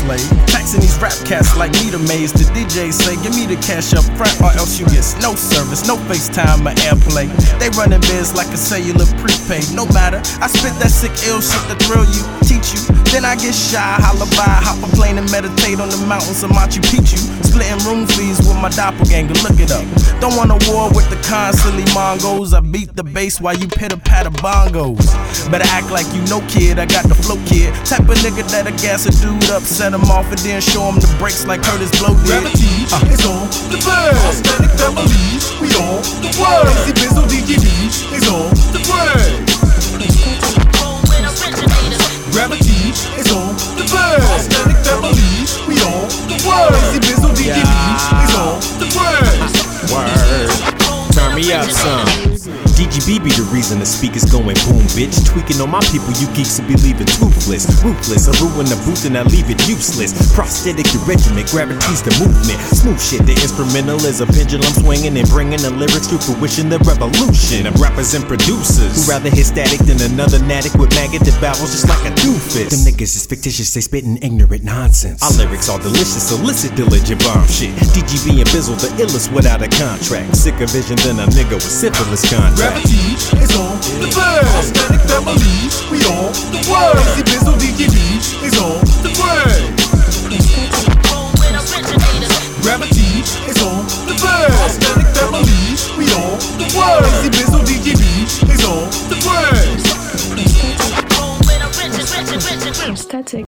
slave. Taxing these rap cats like meter maids. The DJ say, give me the cash up front or else you get no service, no FaceTime or airplay. They running biz like a cellular prepaid. No matter, I spit that sick ill shit to thrill you, teach you. Then I get shy, holla by, hop a plane and meditate on the mountains of Machu Picchu. Splitting room fees with my doppelganger, look it up. Don't want a war with the constantly Mongols. I beat the bass while you pitter patter bongos. Better act like you know, kid, I got the flow, kid. Type of nigga that'll gas a dude up, set him off, and then show him the brakes like Curtis Blow did. Gravity is on the bird. Authentic family, we on the word. Easy Bizzle DGB is on the bird. Gravity is on the bird. Authentic family, we on the word. Easy Bizzle DGB is on the bird. Word. Turn me up some. DGB be the reason the speakers going boom, bitch. Tweaking on my people, you geeks will be leaving toothless. Ruthless, I ruin the booth and I leave it useless. Prosthetic the regiment, gravity's the movement. Smooth shit, the instrumental is a pendulum swinging and bringing the lyrics to fruition. The revolution of rappers and producers who rather hit static than another natic with maggot that babbles just like a doofus. Them niggas is fictitious, they spitting ignorant nonsense. Our lyrics are delicious, illicit, diligent bomb shit. DGB and Bizzle the illest without a contract. Sicker vision than a nigga with syphilis contract. Gravity is on the bird. Authentic family, we on the word. Easy Bizzle DGB is on the bird.